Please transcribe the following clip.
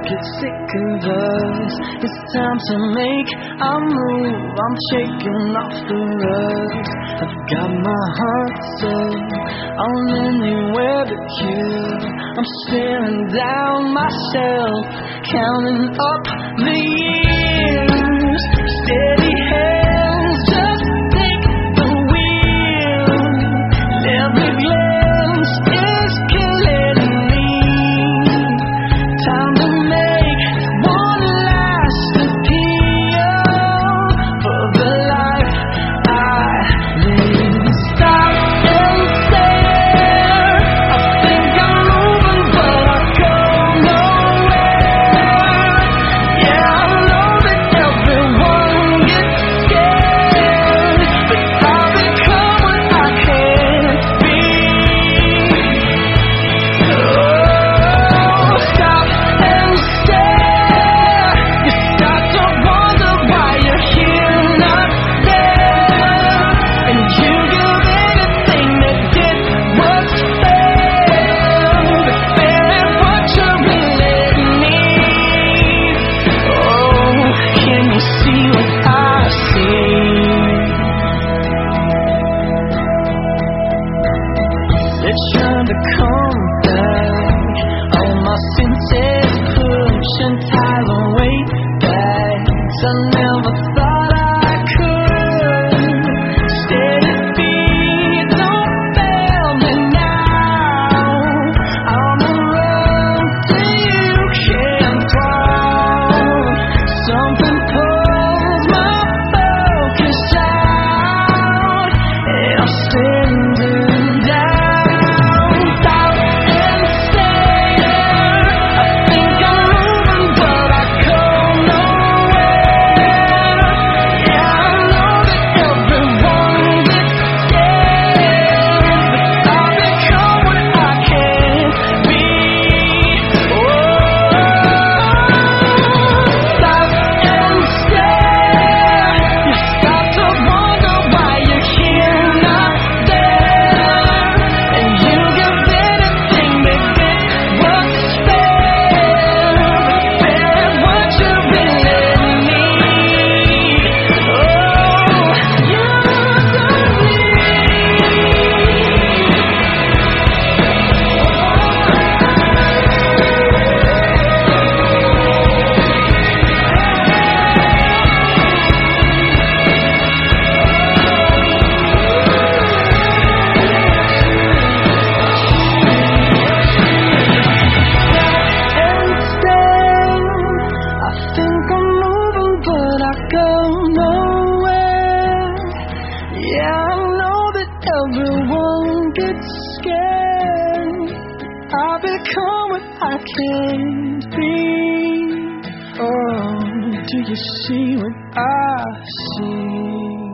get sick of us. It's time to make a move. I'm shaking off the rust. I've got my heart set on anywhere but you. I'm staring down myself, counting up the years. Steady hands, just take the wheel. Every glance is killing me. Time to make one last appeal for the life I live. Stop and stare. I think I'm moving, but I go nowhere. Yeah, I know that everyone gets scared, but I'll become what I can't be. Oh, stop and stare. You start to wonder why you're here, not there, and you give anything to get what's fair, but fair is what you really need. Oh, can you see what I see? They're trying to come back. All my senses pushing time away back. I never thought I could. Steady feet, don't fail me now. I'm a road that you can't fall. Something pulls my focus out, and I'm standing down. Stop and stare. I think I'm moving, but I go nowhere. Yeah, I know that everyone gets scared, but I'll become what I can't be. Oh, stop and stare. You start to wonder why you're here, not there, and you give anything to get what's fair, but fair is what you really need. Oh, you don't and stay. I think I'm moving, but I go nowhere. Yeah, I know that everyone gets scared. I become what I can't be. Oh, do you see what I see?